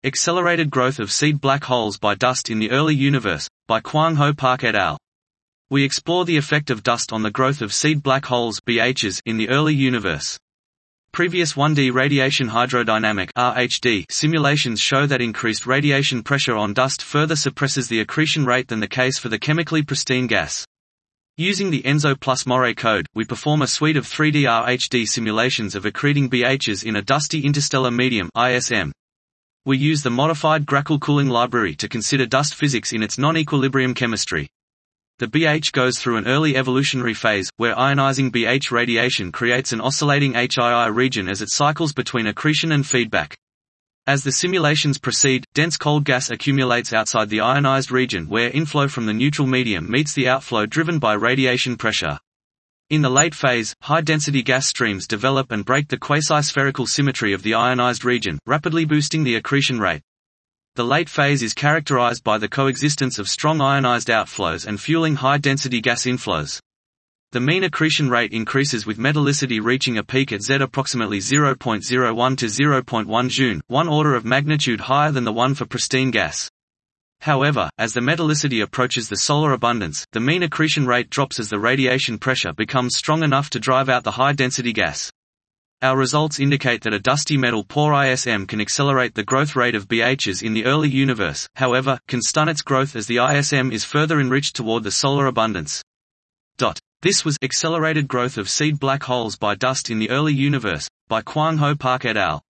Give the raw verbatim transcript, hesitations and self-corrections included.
Accelerated Growth of Seed Black Holes by Dust in the Early Universe, by Kwang-Ho Park et al. We explore the effect of dust on the growth of seed black holes (B Hs) in the early universe. Previous one D radiation hydrodynamic (R H D) simulations show that increased radiation pressure on dust further suppresses the accretion rate than the case for the chemically pristine gas. Using the ENSO plus Moray code, we perform a suite of three D R H D simulations of accreting B Hs in a dusty interstellar medium (I S M). We use the modified Grackle cooling library to consider dust physics in its non-equilibrium chemistry. The B H goes through an early evolutionary phase, where ionizing B H radiation creates an oscillating H I I region as it cycles between accretion and feedback. As the simulations proceed, dense cold gas accumulates outside the ionized region where inflow from the neutral medium meets the outflow driven by radiation pressure. In the late phase, high-density gas streams develop and break the quasi-spherical symmetry of the ionized region, rapidly boosting the accretion rate. The late phase is characterized by the coexistence of strong ionized outflows and fueling high-density gas inflows. The mean accretion rate increases with metallicity reaching a peak at Z approximately zero point zero one to zero point one joule, one order of magnitude higher than the one for pristine gas. However, as the metallicity approaches the solar abundance, the mean accretion rate drops as the radiation pressure becomes strong enough to drive out the high-density gas. Our results indicate that a dusty metal-poor I S M can accelerate the growth rate of B Hs in the early universe, however, can stun its growth as the I S M is further enriched toward the solar abundance. This was Accelerated Growth of Seed Black Holes by Dust in the Early Universe, by Kwang-Ho Park et al.